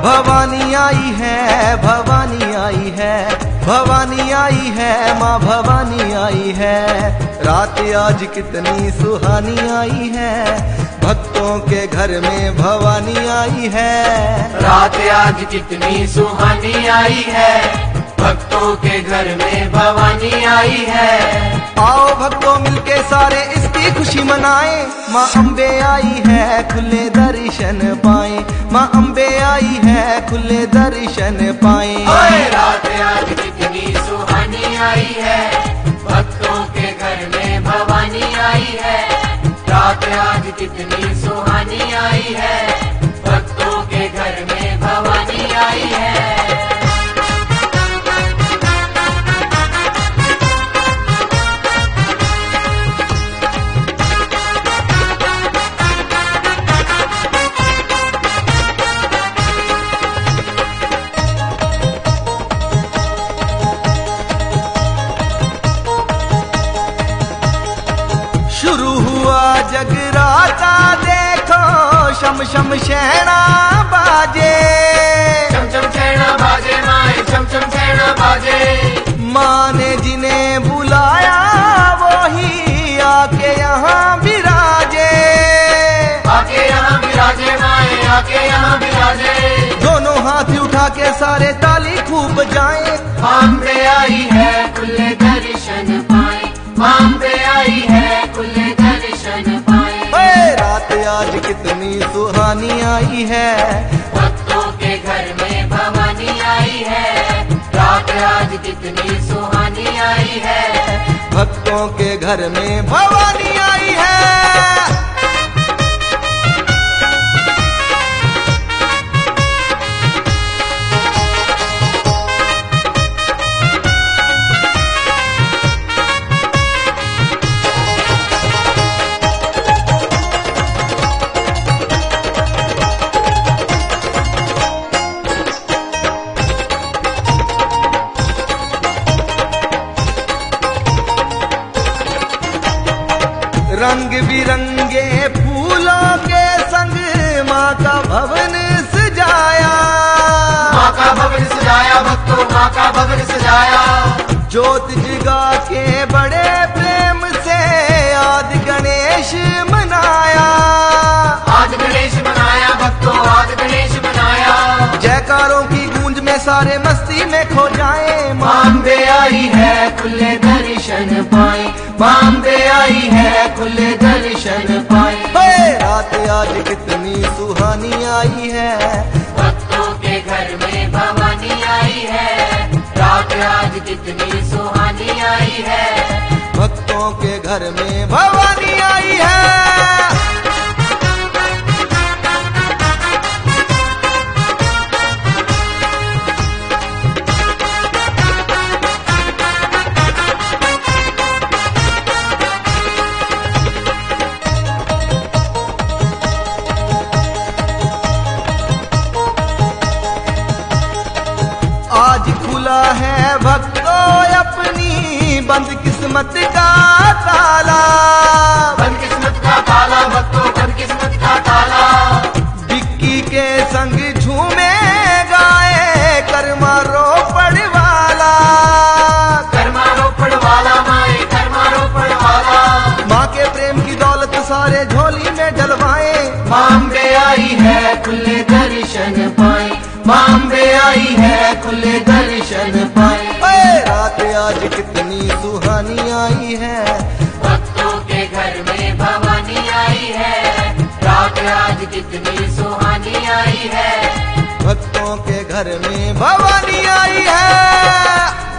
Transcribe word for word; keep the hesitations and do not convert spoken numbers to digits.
भवानी आई है, भवानी आई है, भवानी आई है, माँ भवानी आई है। रात आज कितनी सुहानी आई है, भक्तों के घर में भवानी आई है। रात आज कितनी सुहानी आई है, भक्तों के घर में भवानी आई है। आओ भक्तों मिलके सारे इसकी खुशी मनाएं, माँ अम्बे आई है, खुले दर्शन पाएं। माँ अम्बे आई है, खुले दर्शन पाएं। रात आज कितनी सुहानी आई है, भक्तों के घर में भवानी आई है। रात आज कितनी सुहानी आई है, भक्तों के घर में भवानी आई है। शुरू हुआ जगराता देखो, शम शम शैना बाजे, चम चम शैना बाजे माए, चम चम शैना बाजे। माँ ने जिन्हें बुलाया वो ही आके यहाँ विराजे, आके यहाँ विराजे माए, आके यहाँ विराजे। दोनों हाथ उठा के सारे ताली खूब बजाएं। माँ अम्बे आई है, खुले दर्शन पाए। माँ अम्बे आई है, खुले दर्शन पाए। रात आज कितनी सुहानी आई है, भक्तों के घर में भवानी आई है। रात आज कितनी सुहानी आई है, भक्तों के घर में भवानी आई है। रंग बिरंगे फूलों के संग माँ का भवन सजाया, माँ का भवन सजाया, भक्तों माँ का भवन सजाया। ज्योत जगा के बड़े प्रेम से आदि गणेश मनाया, आज गणेश मनाया, भक्तों आज गणेश मनाया। जयकारों की गूंज में सारे मस्ती में खो जाएं। माँ अम्बे आई है, खुले दर्शन पाए। माँ अम्बे आई है, खुले दर्शन पाए। रात आज कितनी सुहानी आई है, भक्तों के घर में भवानी आई है। रात आज कितनी सुहानी आई है, भक्तों के घर में भवानी आई है। आज खुला है भक्तों अपनी बंद किस्मत का ताला, बंद किस्मत का ताला, भक्तों बंद किस्मत का ताला। बिक्की के संग झूमे गाए कर्मा रोपड़ वाला, कर्मा रोपड़ वाला माए, कर्मा रोपड़ वाला। माँ के प्रेम की दौलत सारे झोली में डलवाए। माँ अम्बे आई है, खुले दर्शन पाए। माँ अम्बे आई है, खुले दर्शन पाए। रात आज कितनी सुहानी आई है, भक्तों के घर में भवानी आई है। रात आज कितनी सुहानी आई है, भक्तों के घर में भवानी आई है।